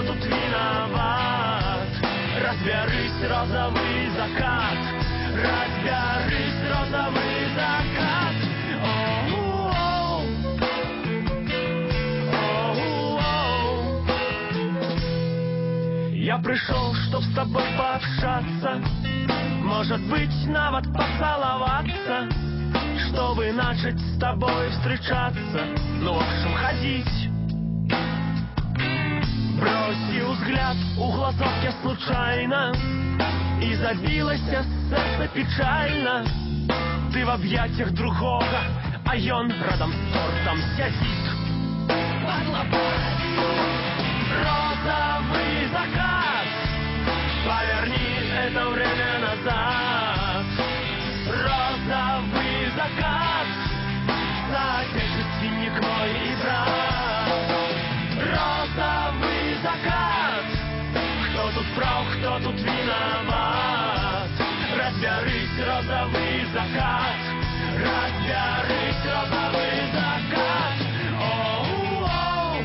кто тут виноват. Разберись, розовый закат, разберись, розовый закат. Оу-оу, оу-оу. Я пришел, чтоб с тобой пообщаться, может быть, навод поцеловаться, чтобы начать с тобой встречаться. Ну, в общем, ходить. Бросил взгляд у глазок я случайно, и забилось сердце печально. Ты в объятиях другого, а он рядом с тортом сидит. Розовый закат, поверни это время назад. Розовый закат, соотечественник мой и брат. Розовый закат, кто тут прав, кто тут виноват. Разберись, розовый закат, разберись, розовый закат. Оу-оу.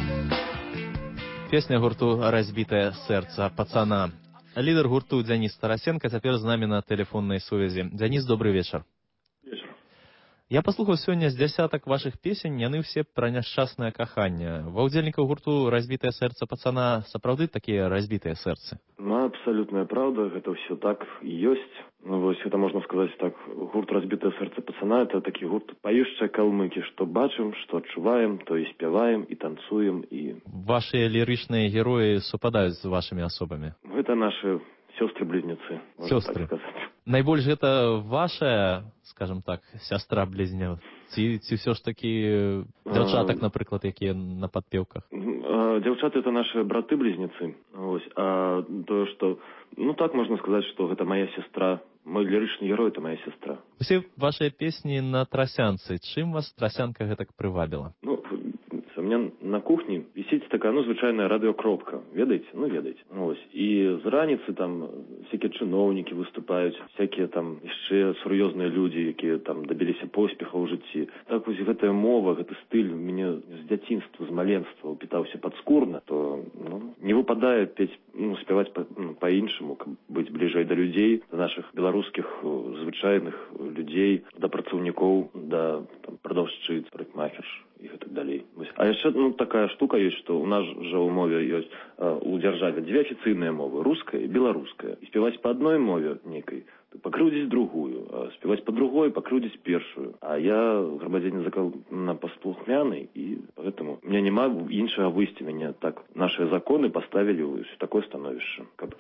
Песня гурту «Разбитое сердце пацана». Лидер гурту Денис Тарасенко цяпер з намі на тэлефоннай сувязі. Денис, добрый вечар. Вечер. Я паслухаў сёння з дзясятак вашых песень, яны ўсе пра няшчаснае каханне. Ва ўдзельнікаў гурту «Разбітае сэрца пацана» сапраўды такія разбітыя сэрцы? Ну, абсолютная правда, это все так и есть. Ну, вот это можно сказать так, гурт «Разбитое сердце пацана» — это такие гурт поющие калмыки, что бачым, что отчуваем, то и спеваем, и танцуем, и... Ваши лиричные герои совпадают с вашими особами? Это наши сестры-близнецы, можно так сказать. Найбольш гэта ваша, скажем так, сястра-блізня? Ці все ж таки дзяўчатак, напрыклад, якія на падпевках? Дзяўчаты — это наши браты-близнецы. А то, что... Ну, так можно сказать, что это моя сестра. Мой лиричный герой — это моя сестра. Усе ваши песни на трасянцы. Чым вас трасянка гэтак прывабіла? Ну, у меня на кухне висит такая, ну, звычайная радиокропка. Ведаете? Ну, ведаете. Вот. И з раніцы там всякие чиновники выступают, всякие там еще серьезные люди, якія там добились поспеха ў жыцці. Так вось гэтая мова, гэты стыль мне з дзяцінства, з маленства упитаўся падскурна, то не выпадае петь, спяваць по-іншаму, каб быць бліжэй да людзей, да наших беларускіх звычайных людзей, да працаўнікоў, да прадаўшчыц, парикмахерш і гэтак далей. А яшчэ такая штука ёсць, што у нас жа ў мове ёсць у дзяржаве дзве афіцыйныя мовы, руская і беларуская. І спяваць па адной мове нейкай, пакрыўдзіць другую, а спяваць па другой, пакрыўдзіць першую. А я грамадзянін законапаслухмяны, і поэтому у меня няма іншага выйсця. Мяне так наши законы поставили в такое становішча.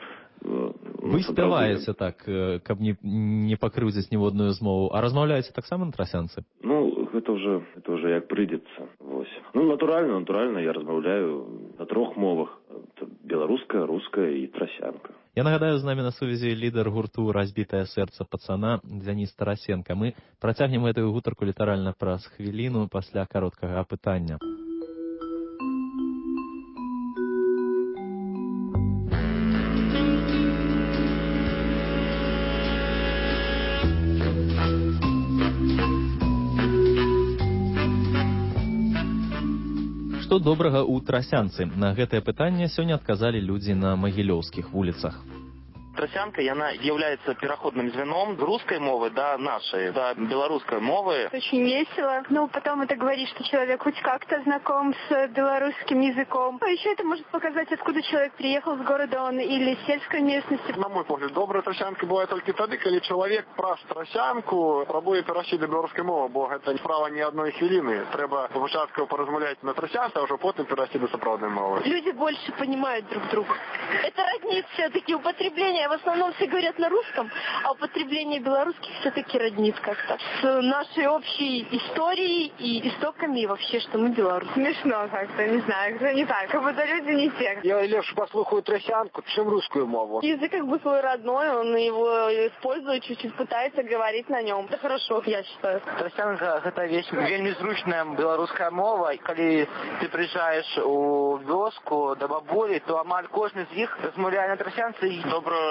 Вы спяваеце так, каб не пакрыўдзіць ніводную змову, а размаўляеце таксама на трасянцы? Ну, это уже як прыйдзецца. Вось. Ну, натуральна я размаўляю на трох мовах. Беларуская, руская і трасянка. Я нагадаю, з намі на сувязі лідар гурту «Разбітае сэрца пацана» Дзяніс Тарасенко. Мы працягнем гэтую гутарку літаральна праз хвіліну пасля кароткага апытання. Што добрага ў трасянцы? На гэтае пытанне сёння адказалі людзі на магілёўскіх вуліцах. Трасянка, она является переходным звеном русской мовы до нашей, до белорусской мовы. Очень весело. Ну, потом это говорит, что человек хоть как-то знаком с белорусским языком. А еще это может показать, откуда человек приехал, с города он или с сельской местности. На мой погляд, добрая трасянка бывает только тогда, когда человек праз трасянку пробує перейти до белорусской мовы, бо это справа ни одной хвилины. Треба спочатку поразмовлять на трасянце, а уже потом перейти до сапраўдной мовы. Люди больше понимают друг друга. Это роднит все-таки употребление. В основном все говорят на русском, а употребление белорусских все-таки роднит как-то с нашей общей историей и истоками, и вообще, что мы белорусы. Смешно как-то, не знаю, это не так, как будто люди не те. Я легче послухаю трасянку, чем русскую мову. Язык как бы свой родной, он его использует, чуть-чуть пытается говорить на нем. Это хорошо, я считаю. Трасянка — это вещь вельми зручная белорусская мова. И когда ты приезжаешь у вёску до бабулі, то амаль кожны з іх размаўляе на трасянцы. Добрую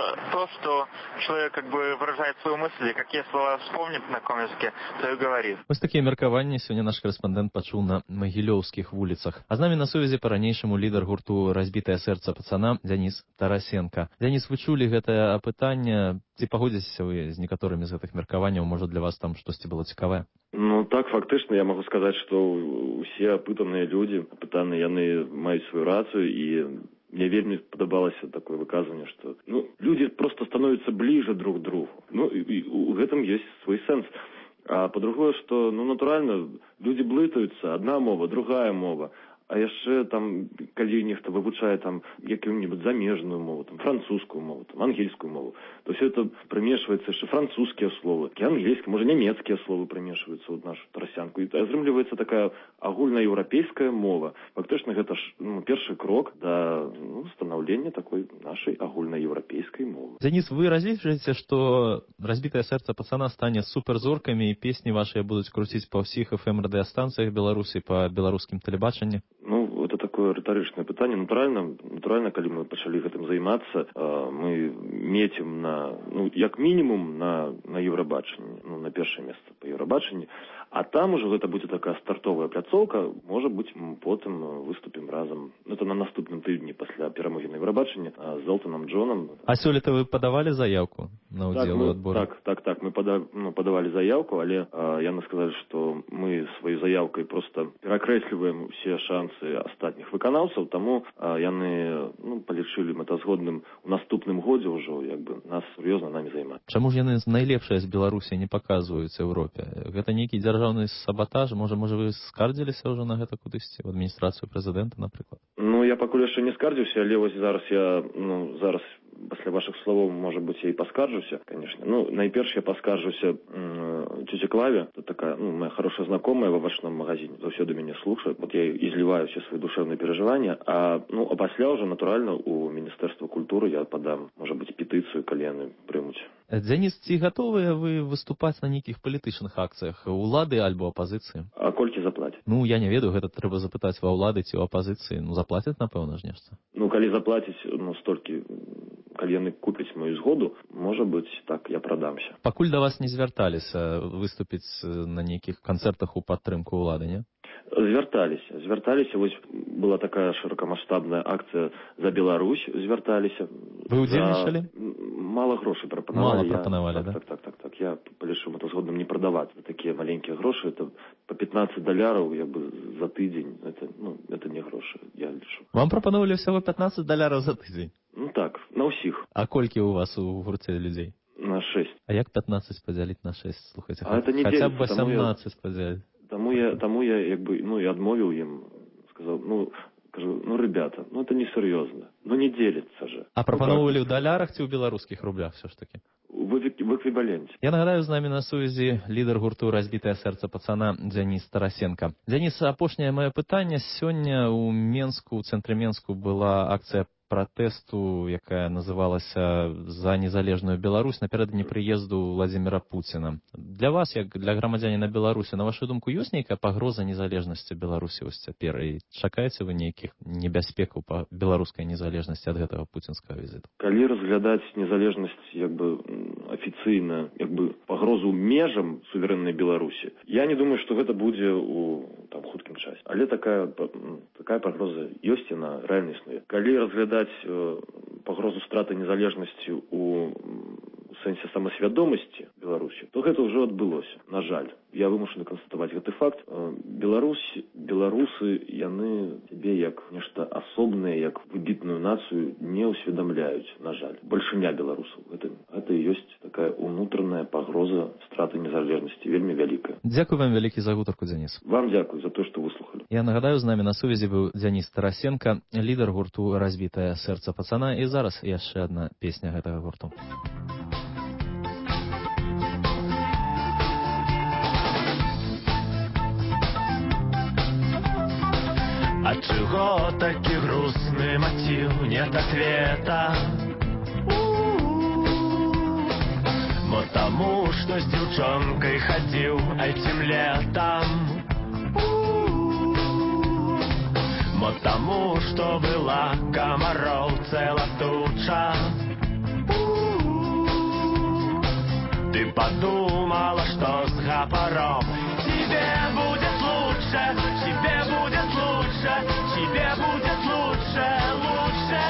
то, что человек как бы выражает свою мысль, и какие слова вспомнит на каком языке, то и говорит. Вось такія меркаванні сёння наш корэспандэнт пачуў на магілёўскіх вуліцах. А з намі на сувязі па-ранейшаму лідар гурту «Разбітае сэрца пацана» Дзяніс Тарасенка. Дзяніс, вы чулі гэтае апытанне? Ці пагодзіцеся вы з некаторымі з гэтых меркаванняў? Можа, для вас там штосьці было цікавае? Ну, так, фактычна, я магу сказаць, што ўсе апытаныя людзі, апытаныя, яны маюць сваю рацыю, і мне вельмі падабалася такое выказванне, што людзі проста становяцца бліжэ друг к другу. І у гэтым ёсць свой сэнс. А па-другое, што, натуральна, людзі блытаюцца, адна мова, другая мова. А яшчэ там, калі нехта вывучае там якую-нибудь замежную мову, там французскую мову, там англійскую мову, то все это примешивается яшчэ французскія словы, і англійскія, можа нямецкія словы примешиваются ў нашу тарасянку. І атрымліваецца такая агульнаеўрапейская мова. Фактычна гэта ж першы крок да станаўлення такой нашай агульнаеўрапейскай мовы. Дзяніс, вы разлічваеце, што «Разбітае сэрца пацана» стане суперзоркамі і песні вашыя будуць круціць па ўсіх FM-радыёстанцыях Беларусі, па беларускім тэлебачанні? Это такое рытарычнае пытанне. Натуральна, калі мы пачалі гэтым займацца, мы мецім на, як мінімум, на Еўрабачанні, на першае месца па Еўрабачанні, а там ужо гэта будзе такая стартовая пляцоўка, можа быць, потым выступім разам. Это на наступным тыдні пасля перамогі на Еўрабачанні з Элтонам Джонам. А сёлета вы падавалі заявку на ўдзел у адборы? Так, мы падавалі заявку, але яны сказалі, што мы сваёй заявкай проста перакрэсліваем усе шансы астатніх выканаўцаў, таму яны палічылі мэтазгодным у наступным годзе ўжо нас сур'ёзна намі займаць. Чаму ж яны найлепшае з Беларусі не паказваюць Еўропе? Гэта нейкі дзяржаўны сабатаж? Можа вы скардзіліся ўжо на гэта кудысьці ў адміністрацыю прэзідэнта, напрыклад? Я пакуль яшчэ не скардзіўся, але вось зараз пасля вашых словаў, можа быць, я і паскарджуся, конечно. Найперш я паскарджуся тёце Клаве, это такая, моя хорошая знакомая в овощном магазине, заўсёды мяне слушает. Вот я изливаю все свои душевные переживания, а пасля уже, натурально, у Министерства культуры я подам, может быть, петыцию, калі яны прымуць. Дзяніс, ці гатовыя вы выступаць на нейкіх палітычных акцыях улады альбо апазіцыі? А колькі заплацяць? Я не ведаю, гэта трэба запытаць ва ўлады ці ў апазіцыі. Заплацяць, напэўна ж нешта. Калі заплацяць, столькі, калі яны купяць мою згоду, можа быць, так, я прадамся. Пакуль да вас не звярталіся выступіць на нейкіх канцэртах у падтрымку ўлады, не? Звярталіся. Вось была такая шырокамаштабная акцыя «За Беларусь», звярталіся. Вы ўдзельнічалі? Мала грошай прапанавалі. Так. Я палічыў мэтазгодным не прадаваць. Такія маленькія грошы, это по $15 за тыдзень. Это не грошы, я лічу. Вам прапановалі ўсяго $15 за тыдзень? Так, на ўсіх. А колькі у вас у гурце людзей? На 6. А як 15 падзяліць на 6? Слухайце, хаця б 18 падзяліць. Таму я і адмовіў ім, сказаў, кажу, ребята, это несур'ёзна, не делится же. А прапановывали ў далярах ці ў беларускіх рублях все ж таки? В эквіваленте. Я нагадаю, з намі на сувязі лідар гурту «Разбітае сэрца пацана» Дзяніс Тарасенка. Дзяніс, апошняе маё пытанне. Сёння ў Менску, у цэнтры Менску была акцыя пратэсту, якая называлася «За незалежную Беларусь» напярэдадні прыезду Владзіміра Пуціна. Для вас, як для грамадзяніна Беларусі, на вашу думку, ёсць нейкая пагроза незалежнасці Беларусі вось цяпер? І чакаеце вы нейкіх небяспекаў па беларускай незалежнасці ад гэтага пуцінскага візіту? Калі разглядаць незалежнасць афіцыйна, пагрозу межам суверэннай Беларусі, я не думаю, што гэта будзе у хуткім часе. Але такая пагроза ёсць, яна рэальна існуе. Калі разглядаць пагрозу страты незалежнасці у сэнсе самасвядомасці Беларусі, то гэта ўжо адбылося. На жаль, я вымушаны канстатаваць гэты факт. Беларусы, яны сябе як нешта асобнае, як выбітную нацыю не ўсведамляюць, на жаль. Бальшыня беларусаў. Гэта і ёсць такая унутраная пагроза страты незалежнасці, вельмі вялікая. Дзякую вам вялікі за гутарку, Дзяніс. Вам дзякую за то, што выслухалі. Я нагадаю, з намі на сувязі быў Дзяніс Тарасенка, лідар гурту «Разбітае сэрца пацана». І зараз яшчэ адна песня гэтага гурту. От чего таки грустный мотив, нет ответа? Вот тому, что с девчонкой ходил этим летом. Вот тому, что была комаров цела туча. подумала, что с Гапаром тебе будет лучше, тебе будет лучше, тебе будет лучше, лучше.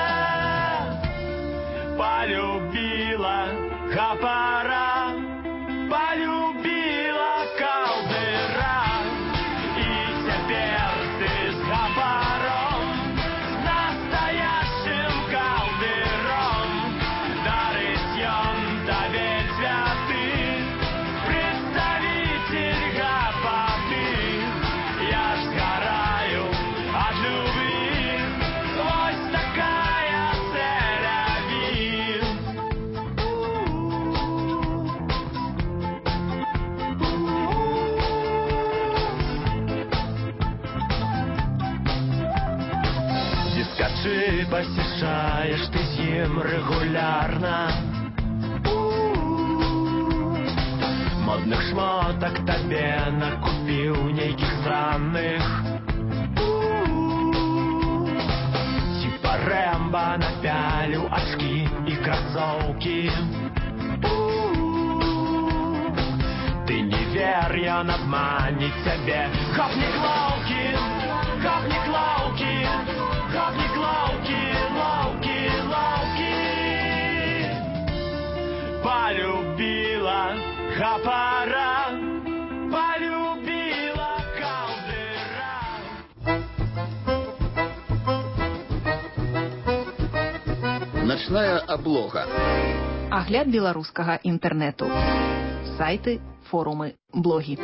Полюбила Гапара, полюбила колдыра, и теперь ты с Гапаром, с настоящим колдыром, дарытьем доверь святых, представитель Гапоты. Я ж сгораю от любви, вось такая цель. Дискачы посещаешь ты с ним регулярно, модных шмоток тебе накупил нейких странных, типа Рэмбо напялю очки и кроссовки. Ты не верь, он обманет тебе. Гопник лауки, гопник лауки, гопник лауки, лауки, лауки. Полюбила Гапара, полюбила колдыра. Ночная облога. Агляд беларускага інтэрнэту. Сайты, форумы, блогі.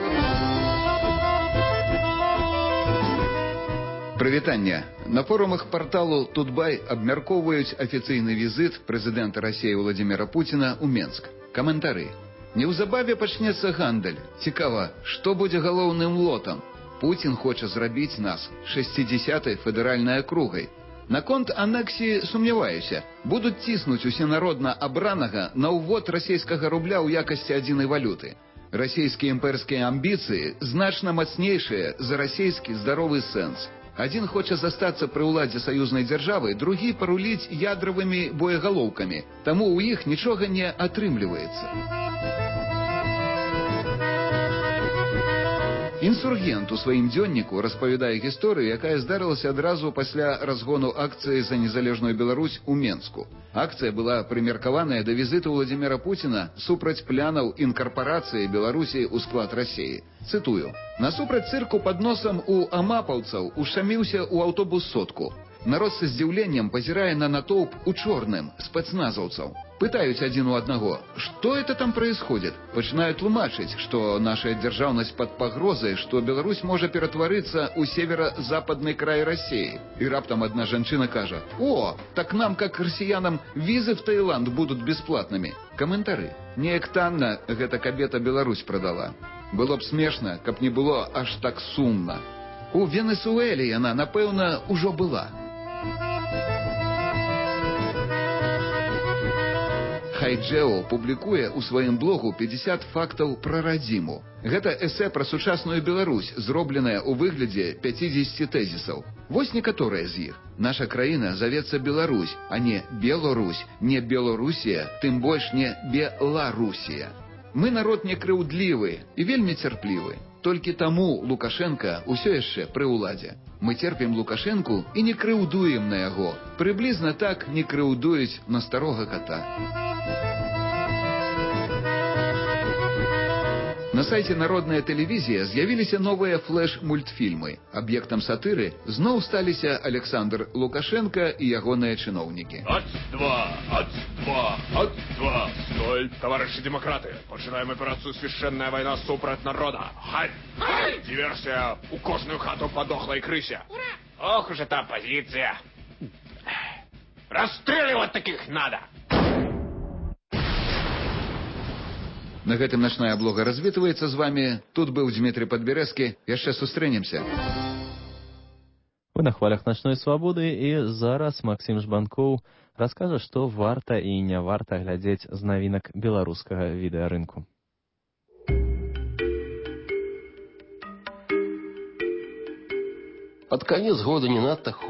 Прывітанне. На форумах порталу Тутбай абмяркоўваюць афіцыйны візіт прэзідэнта Расіі Владзіміра Пуціна ў Менск. Каментары. Неўзабаве пачнецца гандаль. Цікава, што будзе галоўным лотам? Пуцін хоча зрабіць нас 60-й федэральнай акругай. Наконт анексіі сумняваюся. Будуць ціснуць усенародна абранага на ўвод расійскага рубля ў якасці адзінай валюты. Расійскія імперскія амбіцыі значна мацнейшыя за расійскі здаровы сэнс. Адзін хоча застацца пры ўладзе саюзнай дзяржавы, другі паруліць ядравымі боегалоўкамі. Таму ў іх нічога не атрымліваецца. Інсургент у сваім дзённіку распавядае гісторыю, якая здарылася адразу пасля разгону акцыі за незалежную Беларусь у Менску. Акцыя была прымеркаваная да візіту Владзіміра Пуціна супраць плянаў інкарпарацыі Беларусі ў склад Расіі. Цытую. Насупраць цырку пад носам у амапаўцаў ушаміўся ў аўтобус сотку. Народ са здзіўленнем пазірае на натоўп у чорным, спецназаўцаў. Пытаюць адзін у аднаго, что это там происходит? Пачынаюць тлумачыць, што наша дзяржаўнасць пад пагрозай, што Беларусь можа ператварыцца ў северо-западны край России. І раптам одна жанчына кажа, о, так нам, как расіянам, визы в Таиланд будут бесплатными. Каментары. Неяк танна гэта кабета Беларусь продала. Было б смешна, каб не было аж так сумна. У Венесуэле яна, напэўна, ужо была. Хайджео публікуе ў сваім блогу 50 фактаў пра радзіму. Гэта эсэ пра сучасную Беларусь, зробленае ў выглядзе 50 тэзісаў. Вось некаторыя з іх. Наша краіна завецца Беларусь, а не Беларусь, не Беларусія, тым больш не Беларусія. Мы народ некрыўдлівы і вельмі цярплівы. Толькі таму Лукашенка ўсё яшчэ пры ўладзе. Мы церпім Лукашенку і не крыўдуем на яго. Прыблізна так не крыўдуюць на старога кота. На сайце Народная тэлевізія з'явіліся новыя флэш-мультфільмы. Аб'ектам сатыры зноў сталіся Александр Лукашенко і ягоныя чыноўнікі. Ать-два. Стой, товарищи демократы. Починаем операцию «Священная война супрать народа». Хай! Диверсия у кожную хату подохлой крысе. Ура! Ох уж эта оппозиция. Расстреливать таких надо. На гэтым начная облога развітваецца з вами. Тут быў Дмітрий Падбярэзкі. Яшчэ сустрэнемся. Вы на хвалях начной свабоды, і зараз Максим Жбанкоў раскажа, што варта і не варта глядзець з навінак беларускага відэарынку. Под конец года не надо